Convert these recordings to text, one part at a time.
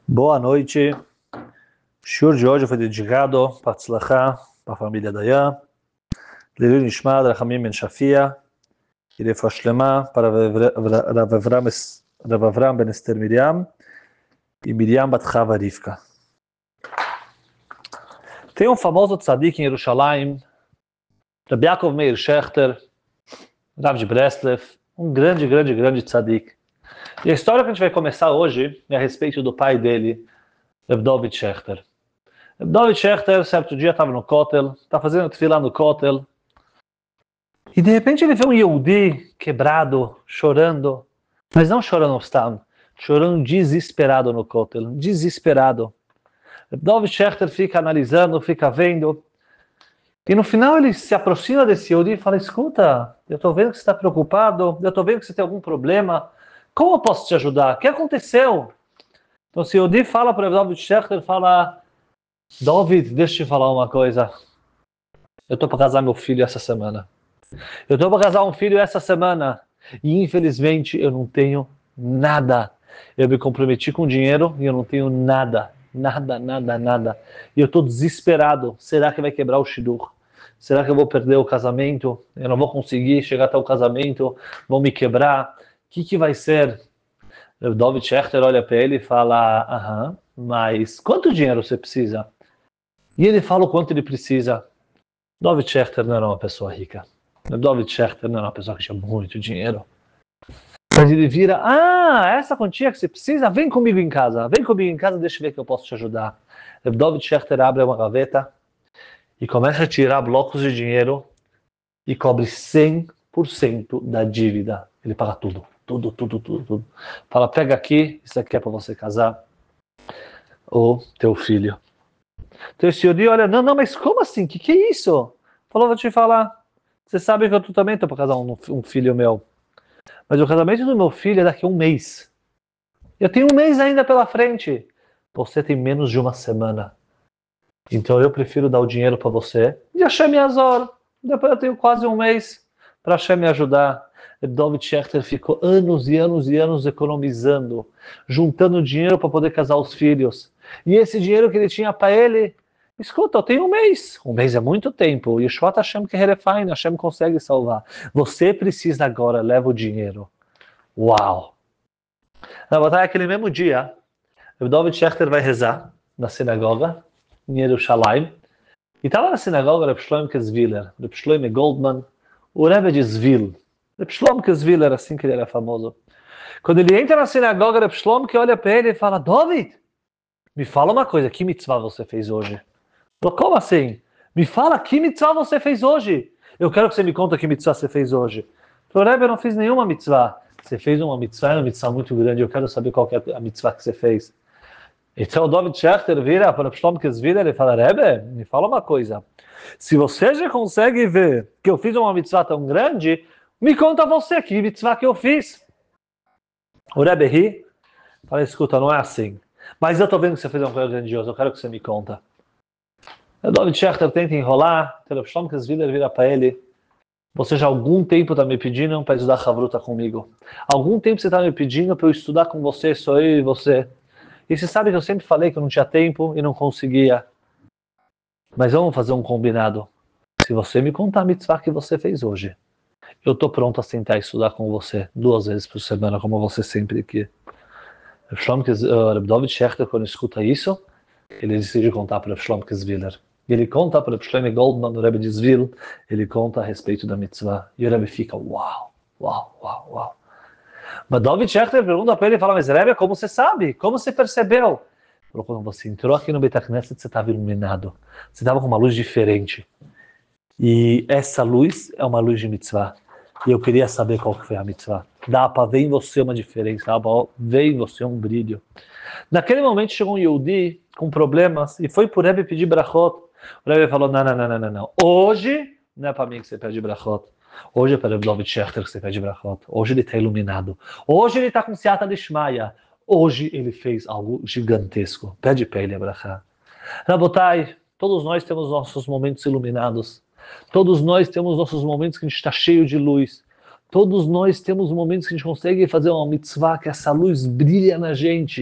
Boa noite. O shiur de hoje foi dedicado para Tzlachá, para a família Dayan, Lilui Nishma, Rachamim Ben Shafia, e Refa Shlema para Rav Avram Ben Esther Miriam e Miriam Bat Chava Rivka. Tem um famoso tzadik em Yerushalayim, Rabbi Yaakov Meir Shechter, Rav de Breslev, um grande tzadik. E a história que a gente vai começar hoje é a respeito do pai dele, Reb David Shechter. Reb David Shechter, certo dia, estava no Kotel, está fazendo tefilá no Kotel, e de repente ele vê um Yehudi quebrado, chorando, mas não chorando obstáculo, chorando desesperado no Kotel, desesperado. Reb David Shechter fica analisando, fica vendo, e no final ele se aproxima desse Yehudi e fala: escuta, eu estou vendo que você está preocupado, eu estou vendo que você tem algum problema, como eu posso te ajudar? O que aconteceu? Então o Yehudi fala para o David Shechter, fala: David, deixa eu te falar uma coisa. Eu estou para casar meu filho essa semana. Eu estou para casar um filho essa semana. E infelizmente eu não tenho nada. Eu me comprometi com dinheiro e eu não tenho nada. Nada. E eu estou desesperado. Será que vai quebrar o shidur? Será que eu vou perder o casamento? Eu não vou conseguir chegar até o casamento? Vão me quebrar? O que vai ser? O David Shechter olha para ele e fala: mas quanto dinheiro você precisa? E ele fala o quanto ele precisa. David Shechter não era uma pessoa rica. David Shechter não era uma pessoa que tinha muito dinheiro. Mas ele vira: essa quantia que você precisa? Vem comigo em casa, deixa eu ver que eu posso te ajudar. David Shechter abre uma gaveta e começa a tirar blocos de dinheiro e cobre 100% da dívida. Ele paga tudo. Fala: pega aqui, isso aqui é para você casar o teu filho. Então esse Yehudi olha: não, mas como assim? Que é isso? Falou: vou te falar. Você sabe que eu também estou para casar um filho meu. Mas o casamento do meu filho é daqui a um mês. Eu tenho um mês ainda pela frente. Você tem menos de uma semana. Então eu prefiro dar o dinheiro para você e Hashem me azor. Depois eu tenho quase um mês para Hashem me ajudar. David Shechter ficou anos e anos economizando, juntando dinheiro para poder casar os filhos. E esse dinheiro que ele tinha para ele, escuta, eu tenho um mês. Um mês é muito tempo. Yeshua Hashem que rerefaina, Hashem consegue salvar. Você precisa agora, leva o dinheiro. Uau! Na verdade, aquele mesmo dia, o David Shechter vai rezar na sinagoga, em Yerushalayim. E estava na sinagoga o Reb Shlomo Kesviler, Reb Shlomo Goldman, o Rebbe de Zvil. Reb Shlomo Kesviler, assim que ele era famoso. Quando ele entra na sinagoga, Reb Shlomo que olha para ele e fala: David, me fala uma coisa, que mitzvah você fez hoje? Falou: como assim? Me fala, que mitzvah você fez hoje? Eu quero que você me conte que mitzvah você fez hoje. Falou: Rebbe, eu não fiz nenhuma mitzvah. Você fez uma mitzvah muito grande, eu quero saber qual que é a mitzvah que você fez. Então o David Shechter vira para o Shlomo Kesviler e fala: Rebbe, me fala uma coisa. Se você já consegue ver que eu fiz uma mitzvah tão grande, me conta você que mitzvah que eu fiz. O Rebbe ri, fala: escuta, não é assim. Mas eu estou vendo que você fez uma coisa grandiosa, eu quero que você me conta. O David Shechter tenta enrolar, o Shlomo Kesviler vira para ele: você já há algum tempo está me pedindo para estudar Chavruta comigo. Algum tempo você está me pedindo para eu estudar com você, sou eu e você. E você sabe que eu sempre falei que eu não tinha tempo e não conseguia. Mas vamos fazer um combinado. Se você me contar a mitzvah que você fez hoje, eu estou pronto a sentar e estudar com você 2 vezes por semana, como você sempre quer. O David Shechter, quando escuta isso, ele decide contar para o Shlomo Kesviler. E ele conta para o Shlomo Goldman, o Rebbe de Zvil, ele conta a respeito da mitzvah. E o Rebbe fica: uau. Mas David Shechter pergunta para ele e fala: mas Rebbe, como você sabe? Como você percebeu? Ele falou: quando você entrou aqui no Beit HaKnesset, você estava iluminado. Você estava com uma luz diferente. E essa luz é uma luz de mitzvah. E eu queria saber qual que foi a mitzvah. Dá para ver em você uma diferença, dá para ver em você um brilho. Naquele momento chegou um Yehudi com problemas e foi para o Rebbe pedir brachot. O Rebbe falou: não. Hoje não é para mim que você pede brachot. Hoje é para o David Shechter que você pede brachot. Hoje ele está iluminado. Hoje ele está com Siata Lishmaya. Hoje ele fez algo gigantesco. Pede para ele a brachá. Rabotai, todos nós temos nossos momentos iluminados. Todos nós temos nossos momentos que a gente está cheio de luz. Todos nós temos momentos que a gente consegue fazer uma mitzvah, que essa luz brilha na gente.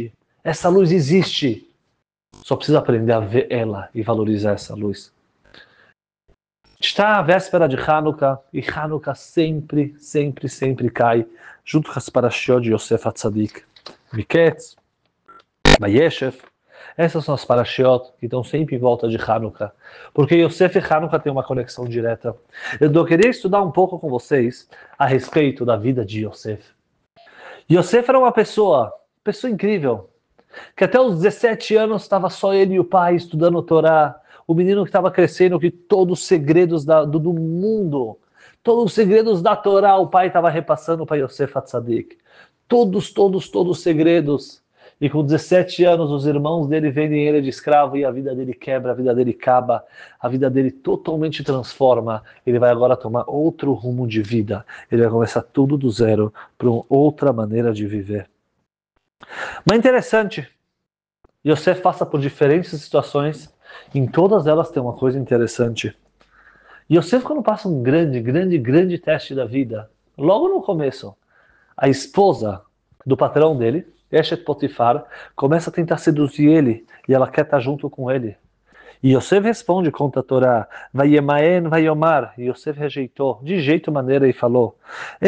Essa luz existe. Só precisa aprender a ver ela e valorizar essa luz. Está a véspera de Hanukkah, e Hanukkah sempre, sempre, sempre cai, junto com as parashiot de Yosef Hatzadik. Miketz, Vayeshev, essas são as parashiot que estão sempre em volta de Hanukkah, porque Yosef e Hanukkah têm uma conexão direta. Eu queria estudar um pouco com vocês a respeito da vida de Yosef. Yosef era uma pessoa incrível, que até os 17 anos estava só ele e o pai estudando Torá, o menino que estava crescendo, que todos os segredos do mundo, todos os segredos da Torá, o pai estava repassando para Yosef Hatzadik. Todos os segredos. E com 17 anos, os irmãos dele vendem ele de escravo e a vida dele quebra, a vida dele acaba, a vida dele totalmente transforma. Ele vai agora tomar outro rumo de vida. Ele vai começar tudo do zero para uma outra maneira de viver. Mas interessante, Yosef passa por diferentes situações, em todas elas tem uma coisa interessante. Yosef, quando passa um grande teste da vida, logo no começo, a esposa do patrão dele, Eshet Potifar, começa a tentar seduzir ele, e ela quer estar junto com ele. E Yosef responde, conta a Torá, Vayemaen, Vayomar, e Yosef rejeitou, de jeito maneira, e falou,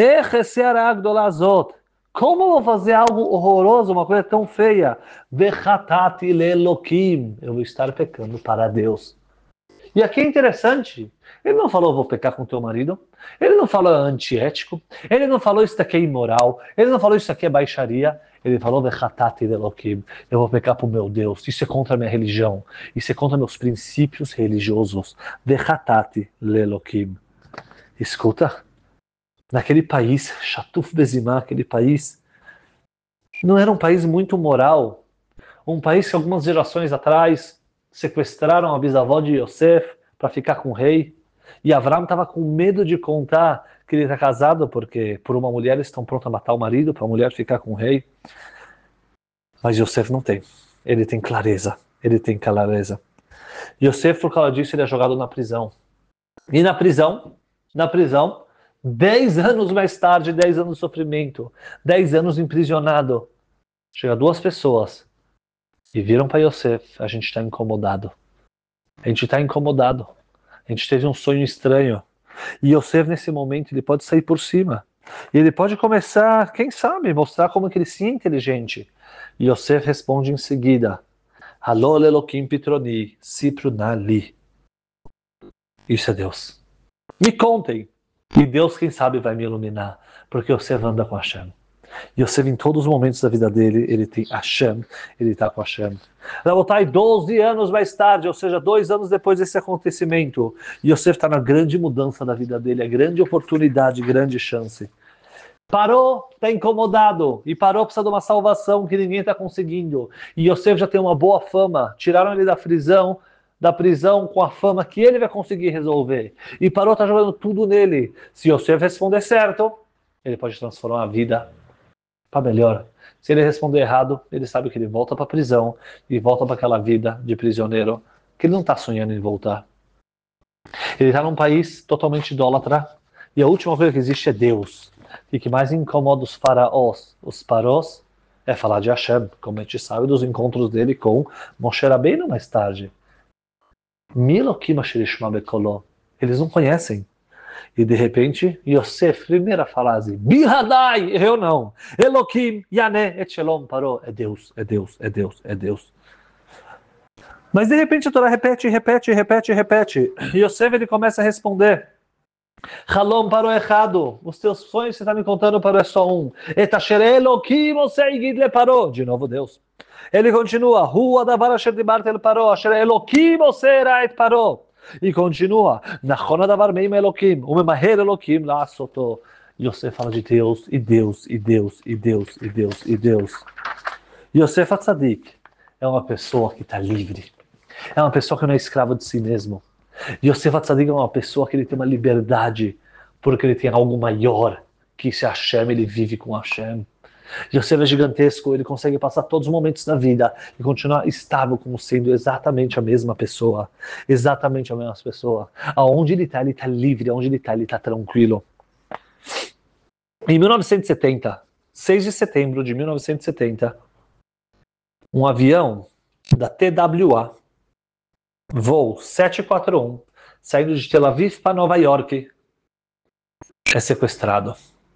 como eu vou fazer algo horroroso, uma coisa tão feia? Vechatati lelokim, eu vou estar pecando para Deus. E aqui é interessante, ele não falou vou pecar com teu marido, ele não falou antiético, ele não falou isso aqui é imoral, ele não falou isso aqui é baixaria, ele falou vechatati lelokim, eu vou pecar para o meu Deus, isso é contra a minha religião, isso é contra meus princípios religiosos, vechatati lelokim. Escuta, naquele país, Shatuf Bezimá, aquele país, não era um país muito moral, um país que algumas gerações atrás sequestraram a bisavó de Yosef para ficar com o rei, e Avram estava com medo de contar que ele está casado, porque por uma mulher eles estão prontos a matar o marido, para a mulher ficar com o rei. Mas Yosef não tem, ele tem clareza, Yosef, por causa disso, ele é jogado na prisão. E na prisão, 10 anos mais tarde, 10 anos de sofrimento, 10 anos imprisionado, chega duas pessoas e viram para Yosef, a gente está incomodado. A gente está incomodado. A gente teve um sonho estranho. E Yosef, nesse momento, ele pode sair por cima. E ele pode começar, quem sabe, mostrar como que ele se é inteligente. E Yosef responde em seguida, Halol Elokim Pitroni, Sipru Nali. Isso é Deus. Me contem. E Deus, quem sabe, vai me iluminar. Porque Yosef anda com Hashem. Yosef, em todos os momentos da vida dele, ele tem Hashem, ele está com Hashem. Rabotai, 12 anos mais tarde, ou seja, 2 anos depois desse acontecimento, Yosef está na grande mudança da vida dele, a grande oportunidade, grande chance. Parou, está incomodado, e parou precisa de uma salvação que ninguém está conseguindo. E Yosef já tem uma boa fama, tiraram ele da prisão com a fama que ele vai conseguir resolver. E parou, está jogando tudo nele. Se Yosef responder certo, ele pode transformar a vida para melhor. Se ele responder errado, ele sabe que ele volta para a prisão e volta para aquela vida de prisioneiro que ele não está sonhando em voltar. Ele está num país totalmente idólatra e a última coisa que existe é Deus. E que mais incomoda os faraós, os parós, é falar de Hashem, como a gente sabe dos encontros dele com Moshe Rabbeinu mais tarde. Milokim asher yishma bekolo. Eles não conhecem. E de repente, Yosef, primeira frase, Bihadai, eu não. Elokim, Yané, et Shalom, parou. É Deus, é Deus, é Deus, é Deus. Mas de repente a Torá repete. Yosef, ele começa a responder. Halom parou errado. Os teus sonhos que você está me contando parou é só um. Etasher Elokim, Oseigid parou. De novo Deus. Ele continua. Rua da Barasher de Bartel parou. Asher Elokim, Oseirait parou. E continua, Nachon adavar meim Elokim, umemaher Elokim la'asoto. Yosef fala de Deus, e Deus, e Deus, e Deus, e Deus, e Deus. Yosef Hatzadik é uma pessoa que está livre. É uma pessoa que não é escrava de si mesmo. Yosef Hatzadik é uma pessoa que ele tem uma liberdade, porque ele tem algo maior, que se Hashem, ele vive com Hashem. Yosef é gigantesco, ele consegue passar todos os momentos da vida e continuar estável como sendo exatamente a mesma pessoa. Exatamente a mesma pessoa. Aonde ele está livre, aonde ele está tranquilo. Em 1970, 6 de setembro de 1970, Um avião da TWA, voo 741, saindo de Tel Aviv para Nova York, é sequestrado.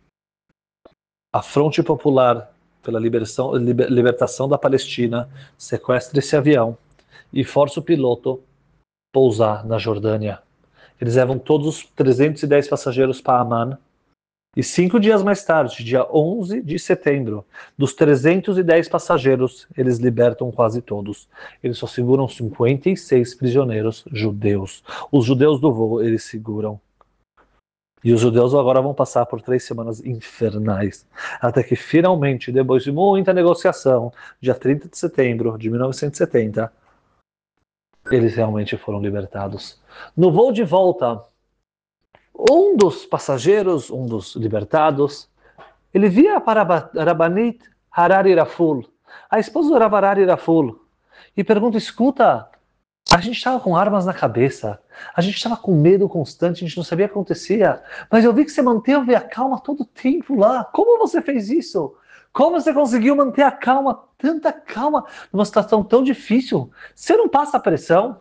A Fronte Popular pela libertação da Palestina sequestra esse avião e força o piloto a pousar na Jordânia. Eles levam todos os 310 passageiros para Amman. E 5 dias mais tarde, dia 11 de setembro, dos 310 passageiros, eles libertam quase todos. Eles só seguram 56 prisioneiros judeus. Os judeus do voo, eles seguram. E os judeus agora vão passar por 3 semanas infernais. Até que finalmente, depois de muita negociação, dia 30 de setembro de 1970, eles realmente foram libertados. No voo de volta, um dos passageiros, um dos libertados, ele via para Rabanit Harari Raful, a esposa do Rav Harari Raful, e pergunta: escuta, a gente estava com armas na cabeça, a gente estava com medo constante, a gente não sabia o que acontecia, mas eu vi que você manteve a calma todo o tempo lá. Como você fez isso? Como você conseguiu manter a calma, tanta calma, numa situação tão difícil? Você não passa pressão?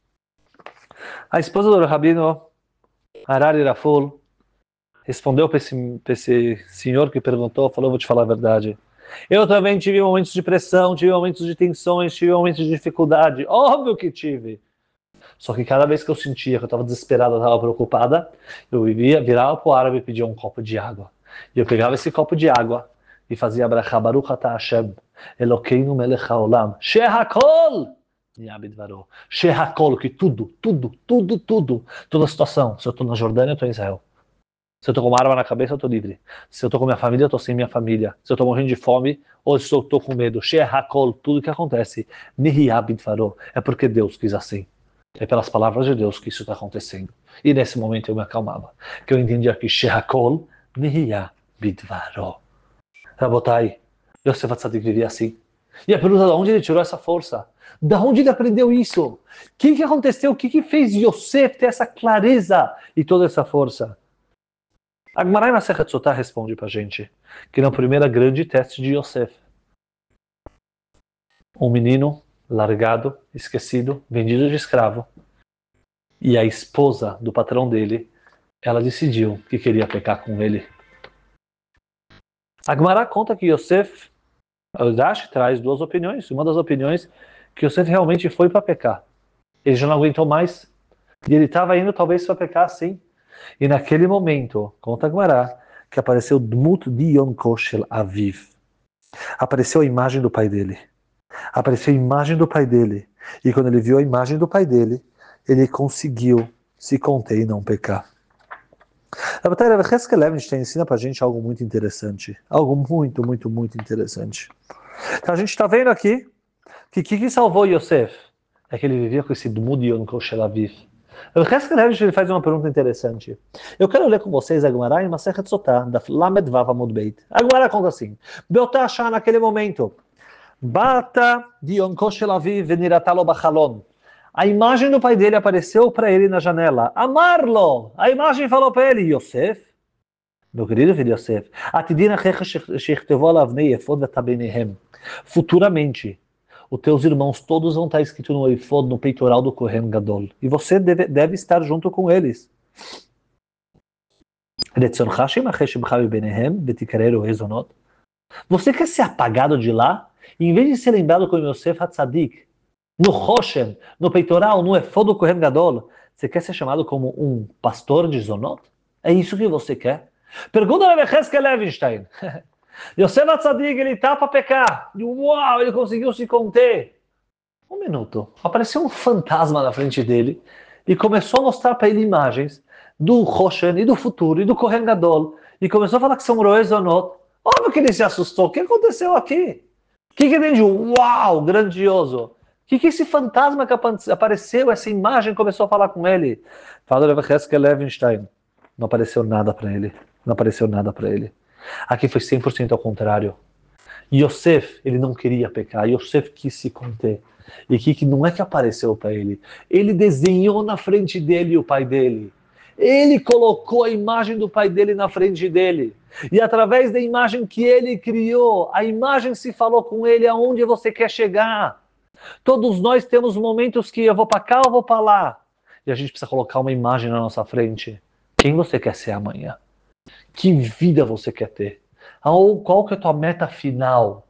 A esposa do Rabino Harari Raful respondeu para esse senhor que perguntou, falou: vou te falar a verdade. Eu também tive momentos de pressão, tive momentos de tensões, tive momentos de dificuldade. Óbvio que tive. Só que cada vez que eu sentia que eu estava desesperada, eu estava preocupada, eu virava para o árabe e pedia um copo de água. E eu pegava esse copo de água e fazia Bracha Baruch Ata Hashem, Elokeinu melech haolam, Shehakol! Shehakol, que tudo, toda a situação. Se eu estou na Jordânia, eu estou em Israel. Se eu estou com uma arma na cabeça, eu estou livre. Se eu estou com minha família, eu estou sem minha família. Se eu estou morrendo de fome, ou se eu estou com medo. Shehakol, tudo que acontece. Nihiyabidvaro, é porque Deus quis assim. É pelas palavras de Deus que isso está acontecendo. E nesse momento eu me acalmava. Que eu entendia que Shehakol, Nihiyabidvaro. Rabotai, Yosef Atzadik vivia assim. E a pergunta: de onde ele tirou essa força? De onde ele aprendeu isso? O que aconteceu? O que fez Yosef ter essa clareza e toda essa força? A Gemara em Masechet Sotah responde para a gente que no primeiro grande teste de Yosef, um menino largado, esquecido, vendido de escravo, e a esposa do patrão dele, ela decidiu que queria pecar com ele. A Gemara conta que Yosef, o Rashi traz duas opiniões. Uma das opiniões que Yosef realmente foi para pecar. Ele já não aguentou mais e ele estava indo talvez para pecar sim. E naquele momento, conta a Gemara, que apareceu Dmut Dion Koshel Aviv. Apareceu a imagem do pai dele. Apareceu a imagem do pai dele. E quando ele viu a imagem do pai dele, ele conseguiu se conter e não pecar. A Batalha de Heskel Levenstein ensina pra gente algo muito interessante. Algo muito interessante. Então a gente está vendo aqui que o que salvou Yosef? É que ele vivia com esse Dmut Dion Koshel Aviv. O Heskel Levenstein faz uma pergunta interessante. Eu quero ler com vocês a Gemara em Masechet Sotah, da Lamed Vav Amud Beit. A Gemara conta assim: Beotá achar naquele momento, Bata Dion Koshel Aviv veniratalo bachalon. A imagem do pai dele apareceu para ele na janela. Amarlo! A imagem falou para ele: Yosef, meu querido filho Yosef, futuramente, os teus irmãos todos vão estar escritos no efod, no peitoral do Kohen Gadol. E você deve estar junto com eles. Você quer ser apagado de lá? E em vez de ser lembrado como Yosef Hatzadik, no Hoshem, no peitoral, no efod do Kohen Gadol, você quer ser chamado como um pastor de Zonot? É isso que você quer? Pergunta a Heskel Levenstein. Yosef Hatzadik, ele está para pecar. Uau, ele conseguiu se conter. Um minuto. Apareceu um fantasma na frente dele e começou a mostrar para ele imagens do Hoshen e do futuro e do Kohen Gadol. E começou a falar que são Roe Zonot. Óbvio que ele se assustou. O que aconteceu aqui? O que ele de uau, grandioso? O que esse fantasma que apareceu, essa imagem começou a falar com ele? Fala Rav Heskel Levenstein. Não apareceu nada para ele. Não apareceu nada para ele. Aqui foi 100% ao contrário. Yosef, ele não queria pecar. Yosef quis se conter. E que não é que apareceu para ele. Ele desenhou na frente dele o pai dele. Ele colocou a imagem do pai dele na frente dele. E através da imagem que ele criou, a imagem se falou com ele aonde você quer chegar. Todos nós temos momentos que eu vou para cá, eu vou para lá. E a gente precisa colocar uma imagem na nossa frente. Quem você quer ser amanhã? Que vida você quer ter? Qual que é a tua meta final?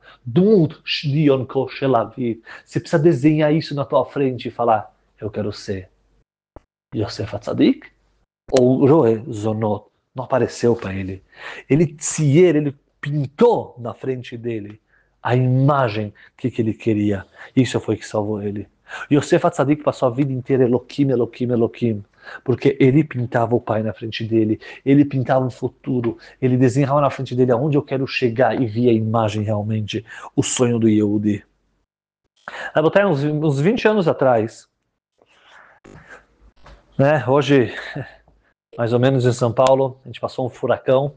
Você precisa desenhar isso na tua frente e falar, eu quero ser Yosef Atzadik ou Roe Zonot. Não apareceu para ele. Ele pintou na frente dele a imagem que ele queria. Isso foi que salvou ele. Yosef Atzadik passou a vida inteira Eloquim, Eloquim, Eloquim. Porque ele pintava o pai na frente dele, ele pintava o futuro, ele desenhava na frente dele aonde eu quero chegar e via a imagem realmente, o sonho do Yehudi. Uns 20 anos atrás, né, hoje, mais ou menos em São Paulo, a gente passou um furacão,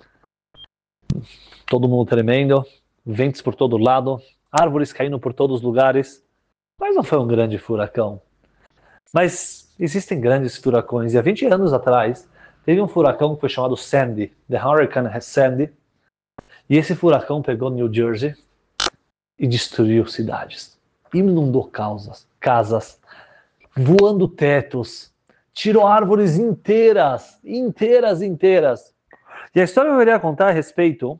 todo mundo tremendo, ventos por todo lado, árvores caindo por todos os lugares, mas não foi um grande furacão. Mas existem grandes furacões, e há 20 anos atrás, teve um furacão que foi chamado Sandy, The Hurricane Sandy, e esse furacão pegou New Jersey e destruiu cidades, inundou casas, voando tetos, tirou árvores inteiras. E a história eu iria contar a respeito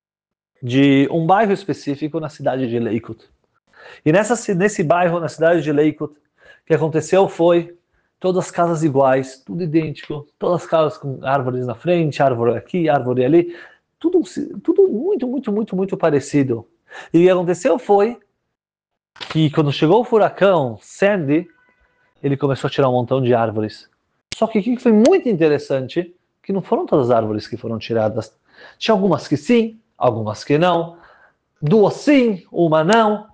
de um bairro específico na cidade de Lakewood. E nesse bairro, na cidade de Lakewood, o que aconteceu foi todas as casas iguais, tudo idêntico, todas as casas com árvores na frente, árvore aqui, árvore ali, tudo muito parecido. E o que aconteceu foi que quando chegou o furacão Sandy, ele começou a tirar um montão de árvores. Só que o que foi muito interessante, que não foram todas as árvores que foram tiradas. Tinha algumas que sim, algumas que não. 2 sim, uma não.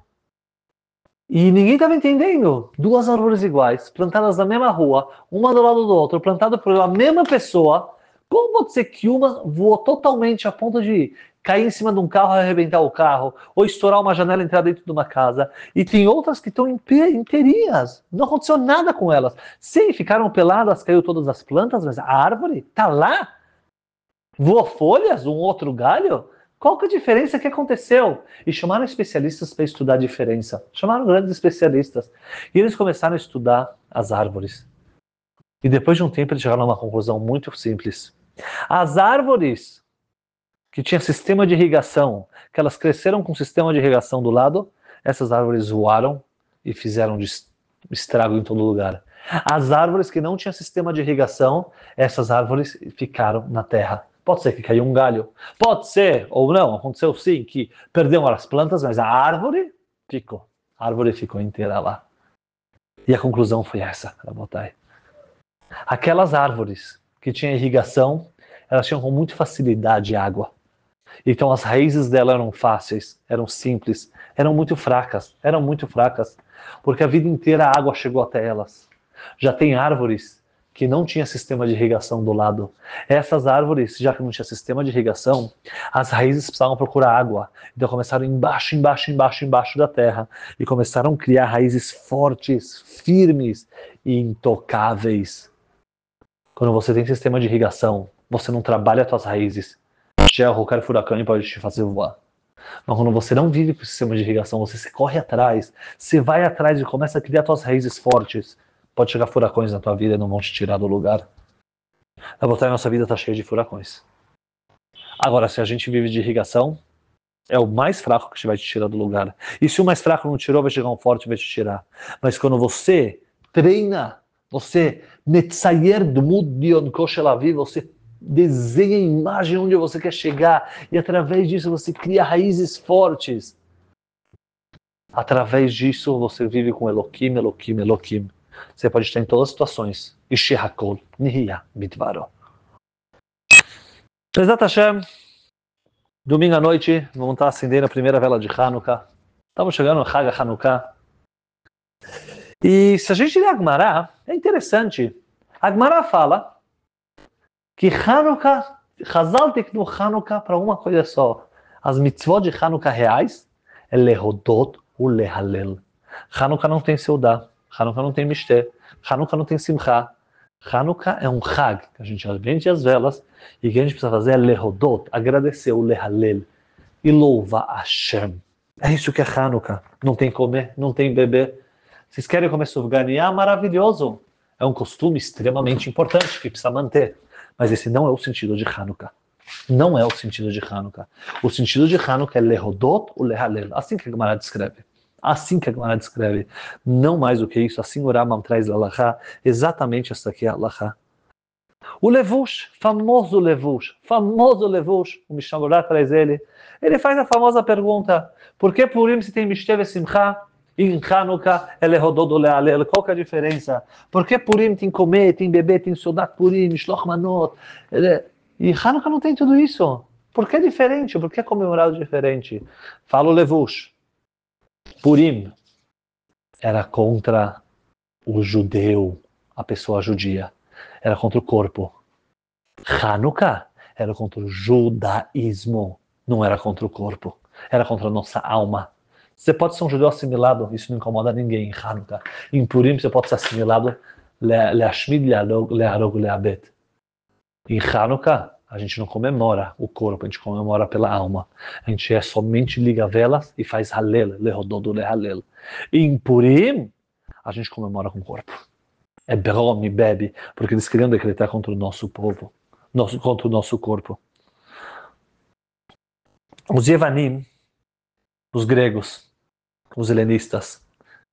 E ninguém estava entendendo. 2 árvores iguais, plantadas na mesma rua, uma do lado do outro, plantadas por a mesma pessoa. Como pode ser que uma voou totalmente a ponto de cair em cima de um carro e arrebentar o carro, ou estourar uma janela e entrar dentro de uma casa, e tem outras que estão inteirinhas, não aconteceu nada com elas. Sim, ficaram peladas, caiu todas as plantas, mas a árvore está lá. Voou folhas, um outro galho? Qual que é a diferença que aconteceu? E chamaram especialistas para estudar a diferença. Chamaram grandes especialistas. E eles começaram a estudar as árvores. E depois de um tempo eles chegaram a uma conclusão muito simples. As árvores que tinham sistema de irrigação, que elas cresceram com sistema de irrigação do lado, essas árvores voaram e fizeram estrago em todo lugar. As árvores que não tinham sistema de irrigação, essas árvores ficaram na terra. Pode ser que caiu um galho, pode ser ou não, aconteceu sim que perderam as plantas, mas a árvore ficou inteira lá. E a conclusão foi essa, Rabotai. Aquelas árvores que tinham irrigação, elas tinham com muita facilidade água. Então as raízes dela eram fáceis, eram simples, eram muito fracas, porque a vida inteira a água chegou até elas. Já tem árvores que não tinha sistema de irrigação do lado. Essas árvores, já que não tinha sistema de irrigação, as raízes precisavam procurar água. Então começaram embaixo da terra e começaram a criar raízes fortes, firmes e intocáveis. Quando você tem sistema de irrigação, você não trabalha as suas raízes. Já qualquer furacão pode te fazer voar. Mas quando você não vive com sistema de irrigação, você se corre atrás, você vai atrás e começa a criar suas raízes fortes. Pode chegar furacões na tua vida e não vão te tirar do lugar. A nossa vida está cheia de furacões. Agora, se a gente vive de irrigação, é o mais fraco que vai te tirar do lugar. E se o mais fraco não tirou, vai chegar um forte e vai te tirar. Mas quando você treina, você netzayer dmut dion koshelavi, você desenha a imagem onde você quer chegar e através disso você cria raízes fortes. Através disso você vive com Eloquim, Eloquim, Eloquim. Você pode estar em todas as situações. Ishe hakol, nihia mitvaro. Bezat Hashem, domingo à noite, vamos estar acendendo a primeira vela de Hanukkah. Estamos chegando no Hag Hanukkah. E se a gente ler a Gemara, é interessante. A Gemara fala que Hanukkah, Chazal teknu Hanukkah para uma coisa só. As mitzvot de Hanukkah reais é lehodot u lehalel. Hanukkah não tem seudá. Hanukkah não tem misté. Hanukkah não tem simcha. Hanukkah é um Hag, que a gente acende as velas, e o que a gente precisa fazer é lehodot, agradecer o lehalel, e louvar Hashem. É isso que é Hanukkah. Não tem comer, não tem beber. Vocês querem comer sufganiá? Maravilhoso. É um costume extremamente importante que precisa manter. Mas esse não é o sentido de Hanukkah. Não é o sentido de Hanukkah. O sentido de Hanukkah é lehodot ou lehalel. Assim que a Gemara descreve. Assim que a Gemara descreve. Não mais do que isso. Assim o Rambam traz a Halachá. Exatamente essa aqui é a Halachá. O Levush, famoso Levush, o Mishnah Berurah traz ele. Ele faz a famosa pergunta: por que Purim se tem Mishtev e Simcha? E em Hanukkah é lehodot ou lehalel? Qual que é a diferença? Por que Purim tem comer, tem beber, tem Seudat Purim, Mishloach Manot? E Hanukkah não tem tudo isso. Por que é diferente? Por que é comemorado diferente? Fala o Levush. Purim era contra o judeu, a pessoa judia. Era contra o corpo. Hanukkah era contra o judaísmo. Não era contra o corpo. Era contra a nossa alma. Você pode ser um judeu assimilado, isso não incomoda ninguém em Hanukkah. Em Purim você pode ser assimilado leashmid, leharog, leabet. Em Hanukkah a gente não comemora o corpo, a gente comemora pela alma. A gente somente liga velas e faz halel, lehodot, lehalel. Em Purim a gente comemora com o corpo. É brom e bebe, porque eles queriam decretar contra o nosso povo, contra o nosso corpo. Os Yevanim, os gregos, os helenistas,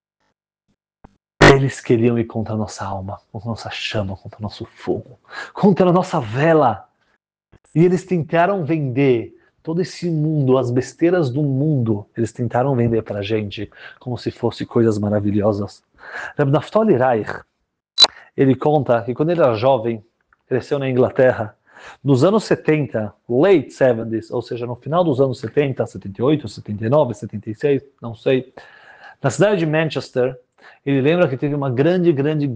eles queriam ir contra a nossa alma, contra a nossa chama, contra o nosso fogo, contra a nossa vela. E eles tentaram vender todo esse mundo, as besteiras do mundo, eles tentaram vender para a gente como se fossem coisas maravilhosas. Reb Naftali Reich, ele conta que quando ele era jovem, cresceu na Inglaterra, nos anos 70, late 70s, ou seja, no final dos anos 70, 78, 79, 76, não sei, na cidade de Manchester, ele lembra que teve uma grande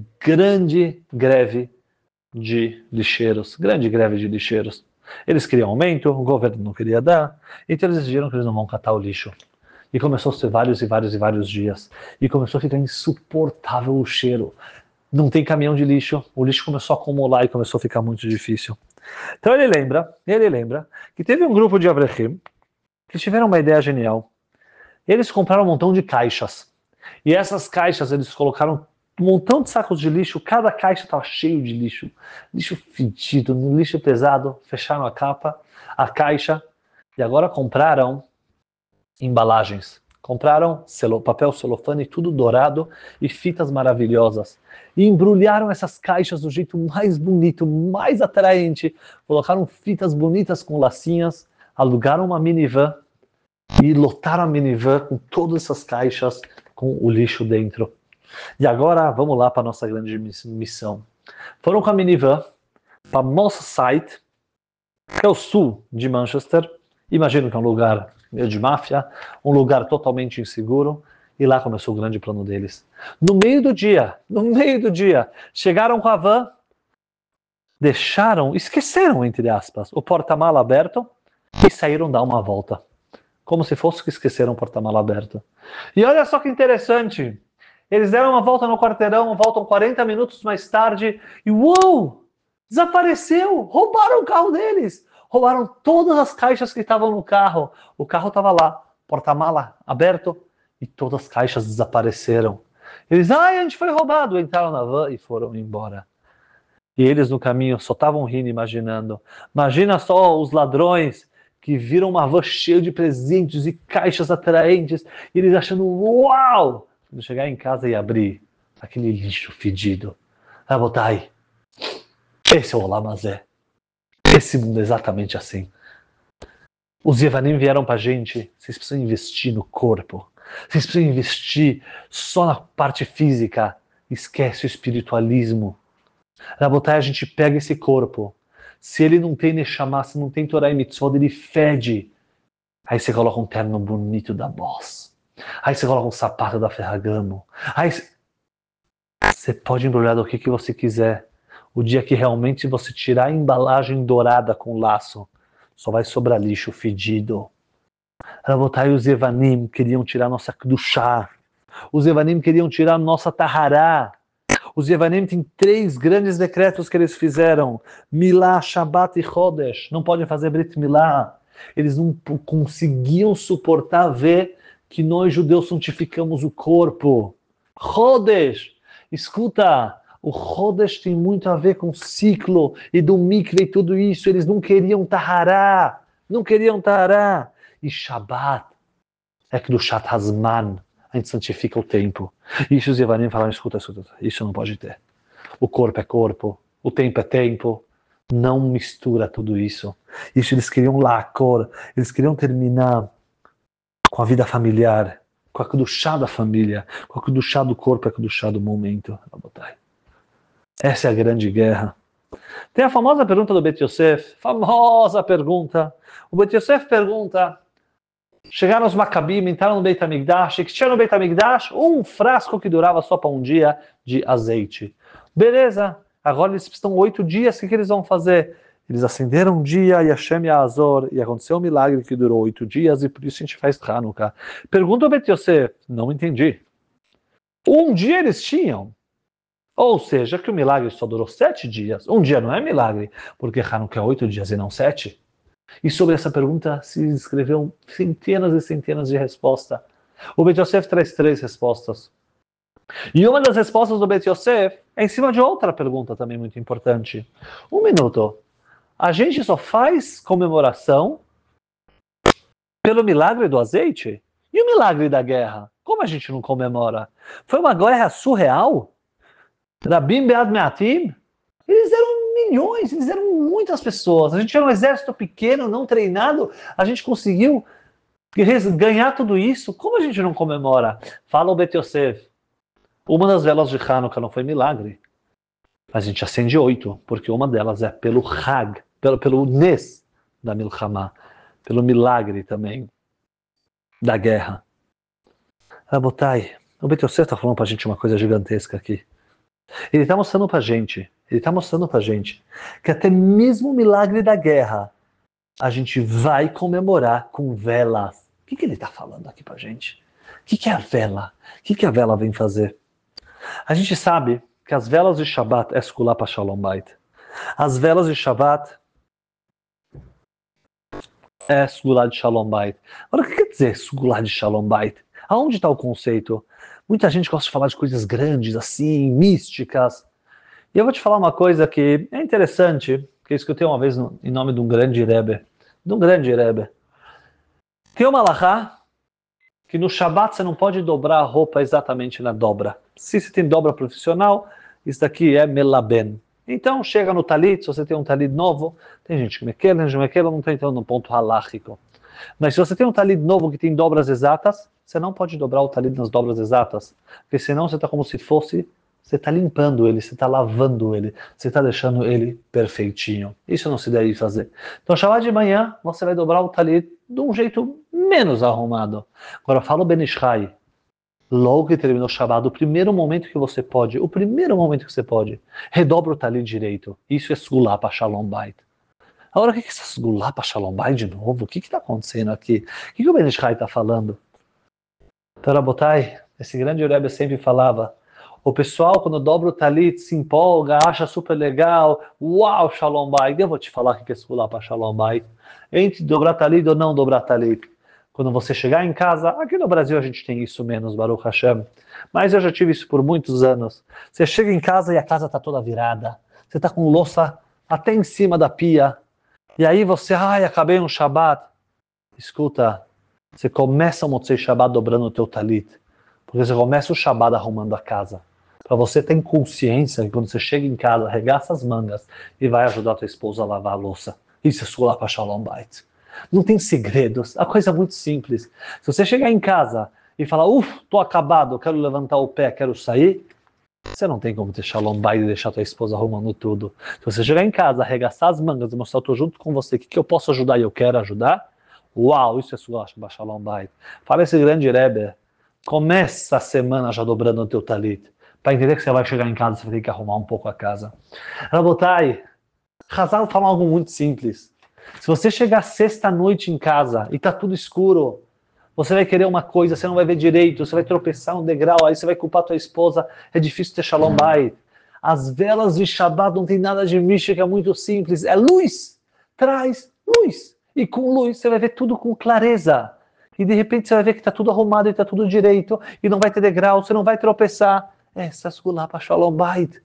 greve de lixeiros. Grande greve de lixeiros. Eles queriam aumento, o governo não queria dar, então eles decidiram que eles não vão catar o lixo. E começou a ser vários dias. E começou a ficar insuportável o cheiro. Não tem caminhão de lixo, o lixo começou a acumular e começou a ficar muito difícil. Então ele lembra que teve um grupo de Avrechim que tiveram uma ideia genial. Eles compraram um montão de caixas. E essas caixas eles colocaram um montão de sacos de lixo, cada caixa estava cheio de lixo. Lixo fedido, lixo pesado, fecharam a caixa, e agora compraram embalagens. Compraram papel celofane, tudo dourado e fitas maravilhosas. E embrulharam essas caixas do jeito mais bonito, mais atraente. Colocaram fitas bonitas com lacinhas, alugaram uma minivan e lotaram a minivan com todas essas caixas com o lixo dentro. E agora vamos lá para a nossa grande missão. Foram com a minivan para Moss Side, que é o sul de Manchester. Imagino que é um lugar meio de máfia, um lugar totalmente inseguro, e lá começou o grande plano deles. No meio do dia, chegaram com a van, esqueceram, entre aspas, o porta-mala aberto e saíram dar uma volta. Como se fosse que esqueceram o porta-mala aberto. E olha só que interessante, eles deram uma volta no quarteirão, voltam 40 minutos mais tarde, e uou! Desapareceu! Roubaram o carro deles! Roubaram todas as caixas que estavam no carro. O carro estava lá, porta-mala aberto, e todas as caixas desapareceram. Eles, a gente foi roubado! Entraram na van e foram embora. E eles no caminho só estavam rindo, imaginando. Imagina só os ladrões que viram uma van cheia de presentes e caixas atraentes, e eles achando, uau! Quando chegar em casa e abrir aquele lixo fedido. Rabotai, esse é o Olamazé. Esse mundo é exatamente assim. Os Yevanim vieram pra gente, vocês precisam investir no corpo. Vocês precisam investir só na parte física. Esquece o espiritualismo. Rabotai, a gente pega esse corpo. Se ele não tem Neshama, se não tem Torah e Mitzvot, ele fede. Aí você coloca um terno bonito da Boss. Aí você coloca um sapato da Ferragamo. Aí você pode embrulhar do que você quiser. O dia que realmente você tirar a embalagem dourada com laço, só vai sobrar lixo fedido. Rabotai, os Yevanim queriam tirar nossa Kedushá. Os Yevanim queriam tirar nossa Tahará. Os Yevanim têm 3 grandes decretos que eles fizeram. Milá, Shabbat e Chodesh. Não podem fazer Brit Milá. Eles não conseguiam suportar ver que nós judeus santificamos o corpo. Chodesh. Escuta, o Chodesh tem muito a ver com o ciclo e do mikve e tudo isso. Eles não queriam tahará. Não queriam tahará. E Shabbat é que do Shat Hazman a gente santifica o tempo. Isso os Yevanim falaram, escuta, isso não pode ter. O corpo é corpo, o tempo é tempo. Não mistura tudo isso. Isso eles queriam lacor, eles queriam terminar com a vida familiar, com a kedushá da família, com a kedushá do corpo, a kedushá do momento. Essa é a grande guerra. Tem a famosa pergunta do Bet Yosef, famosa pergunta. O Bet Yosef pergunta, chegaram os Macabim, entraram no Beit HaMikdash, e que tinha no Beit HaMikdash um frasco que durava só para um dia de azeite. Beleza, agora eles precisam 8 dias, o que eles vão fazer? Eles acenderam um dia, e Hashem e Azor, e aconteceu um milagre que durou 8 dias, e por isso a gente faz Hanukkah. Pergunta ao Bet Yosef, não entendi. Um dia eles tinham, ou seja, que o milagre só durou 7 dias. Um dia não é milagre, porque Hanukkah é 8 dias e não 7. E sobre essa pergunta se escreveram centenas e centenas de respostas. O Bet Yosef traz 3 respostas. E uma das respostas do Bet Yosef é em cima de outra pergunta também muito importante. Um minuto. A gente só faz comemoração pelo milagre do azeite? E o milagre da guerra? Como a gente não comemora? Foi uma guerra surreal? Rabim Be'ad Me'atim? Eles eram milhões, eles eram muitas pessoas. A gente era um exército pequeno, não treinado. A gente conseguiu ganhar tudo isso. Como a gente não comemora? Fala o Bet Yosef. Uma das velas de Hanukkah não foi milagre. A gente acende 8, porque uma delas é pelo Hag, pelo Nes da Milchama, pelo milagre também da guerra. Rabotai, o Bet Yosef está falando para a gente uma coisa gigantesca aqui. Ele está mostrando para a gente, que até mesmo o milagre da guerra, a gente vai comemorar com velas. O que ele está falando aqui para a gente? O que é a vela? O que a vela vem fazer? A gente sabe que as velas de Shabbat é Skulá para Shalom Bait. As velas de Shabbat é Skulá de Shalom Bait. Agora, o que quer dizer Skulá de Shalom Bait? Aonde está o conceito? Muita gente gosta de falar de coisas grandes, assim, místicas. E eu vou te falar uma coisa que é interessante, que eu escutei uma vez em nome de um grande Rebbe. Tem uma alahá que no Shabbat você não pode dobrar a roupa exatamente na dobra. Se você tem dobra profissional, isso daqui é melaben. Então chega no talit, se você tem um talit novo, tem gente que mequela, não está entrando no ponto halakhico. Mas se você tem um talit novo que tem dobras exatas, você não pode dobrar o talit nas dobras exatas, porque senão você está como se fosse, você está limpando ele, você está lavando ele, você está deixando ele perfeitinho. Isso não se deve fazer. Então, Shabbat de manhã, você vai dobrar o talit de um jeito menos arrumado. Agora, fala o Ben Ishai, logo que terminou o Shabbat, o primeiro momento que você pode, redobra o talit direito. Isso é Sgulá para Shalom Bait. Agora, o que é essa Sgulá para Shalom Bait de novo? O que está acontecendo aqui? O que o Ben Ishai está falando? Então, Rabotai, esse grande Rebbe sempre falava, o pessoal quando dobra o talit se empolga, acha super legal, uau, Shalom Bait. Eu vou te falar o que é Sgulá para Shalom Bait. Entre dobrar talit ou não dobrar talit. Quando você chegar em casa, aqui no Brasil a gente tem isso menos, Baruch Hashem, mas eu já tive isso por muitos anos. Você chega em casa e a casa está toda virada, você está com louça até em cima da pia, e aí você, acabei um Shabbat. Escuta, você começa o Motzei Shabbat dobrando o teu talit, porque você começa o Shabbat arrumando a casa. Para você ter consciência que quando você chega em casa, arregaça as mangas e vai ajudar a tua esposa a lavar a louça. Isso é Sgulá para Shalom Bait. Não tem segredos, a coisa é muito simples. Se você chegar em casa e falar, tô acabado, quero levantar o pé, quero sair, você não tem como ter Shalom Bait e deixar tua esposa arrumando tudo. Se você chegar em casa, arregaçar as mangas e mostrar, eu tô junto com você, o que eu posso ajudar e eu quero ajudar, uau, isso é Shalom Bait. Fala esse grande Rebbe, começa a semana já dobrando o teu talit, para entender que você vai chegar em casa, você vai ter que arrumar um pouco a casa. Rabotai, Hazal fala algo muito simples. Se você chegar sexta-noite em casa e tá tudo escuro, você vai querer uma coisa, você não vai ver direito, você vai tropeçar um degrau, aí você vai culpar tua esposa, é difícil ter Shalom Bait. As velas de Shabbat não tem nada de mística, é muito simples. É luz. Traz luz. E com luz você vai ver tudo com clareza. E de repente você vai ver que está tudo arrumado e está tudo direito. E não vai ter degrau, você não vai tropeçar. Sasgulá para Shalom Bait.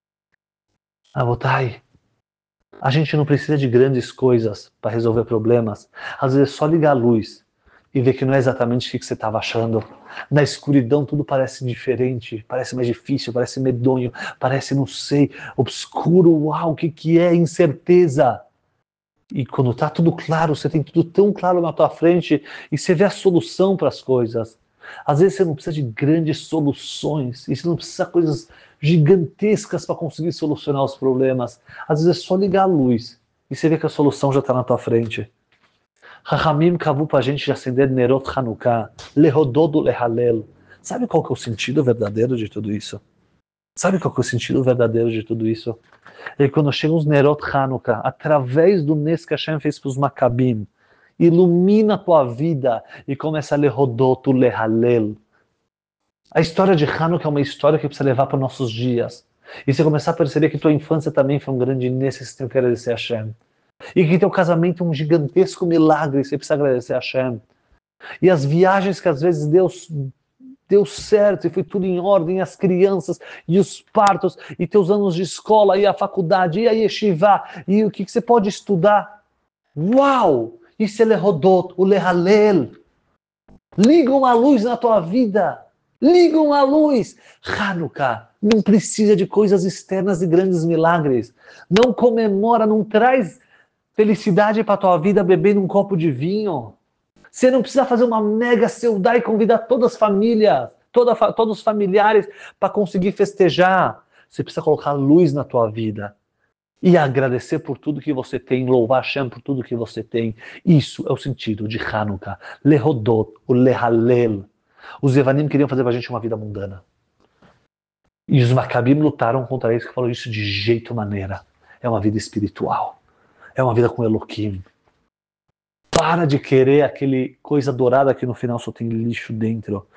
Abotai. A gente não precisa de grandes coisas para resolver problemas. Às vezes é só ligar a luz e ver que não é exatamente o que você estava achando. Na escuridão tudo parece diferente, parece mais difícil, parece medonho, parece, não sei, obscuro. Uau, o que é incerteza? E quando está tudo claro, você tem tudo tão claro na tua frente e você vê a solução para as coisas. Às vezes você não precisa de grandes soluções e você não precisa de coisas gigantescas para conseguir solucionar os problemas. Às vezes é só ligar a luz e você vê que a solução já está na tua frente. Rahamim cavou para a gente de acender Nerot Hanukkah, Lehododo Lehalel. Sabe qual que é o sentido verdadeiro de tudo isso? Sabe qual que é o sentido verdadeiro de tudo isso? É quando chegam os Nerot Hanukkah, através do Nes que Hashem fez para os Maccabim, ilumina a tua vida e começa a Lehodoto Lehalel. A história de Hanukkah é uma história que precisa levar para os nossos dias. E você começar a perceber que tua infância também foi um grande Nes que você tem que agradecer a Hashem. E que teu casamento é um gigantesco milagre, você precisa agradecer a Hashem. E as viagens que às vezes deu certo e foi tudo em ordem, as crianças e os partos, e teus anos de escola, e a faculdade, e a yeshiva, e o que você pode estudar. Uau! Isso é lehodot, o lehalel. Ligam a luz na tua vida. Ligam a luz. Hanukkah não precisa de coisas externas e grandes milagres. Não comemora, não traz felicidade para a tua vida bebendo um copo de vinho. Você não precisa fazer uma mega seudá e convidar todas as famílias, todos os familiares para conseguir festejar. Você precisa colocar luz na tua vida e agradecer por tudo que você tem, louvar Hashem por tudo que você tem. Isso é o sentido de Hanukkah. Lehodot, o lehalel. Os Evanim queriam fazer para a gente uma vida mundana. E os Maccabim lutaram contra eles, que falaram isso de jeito maneira. É uma vida espiritual. É uma vida com Elohim. Para de querer aquele coisa dourada que no final só tem lixo dentro.